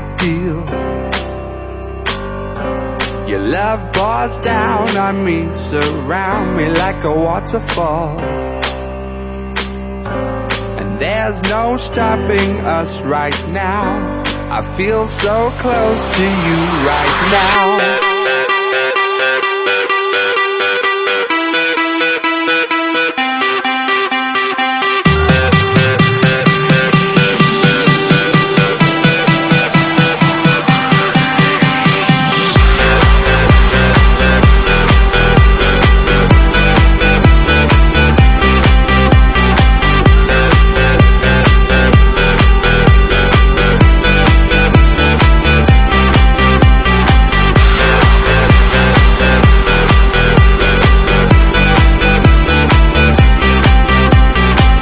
deal. Your love pours down on me, surround me like a waterfall, and there's no stopping us right now. I feel so close to you right now.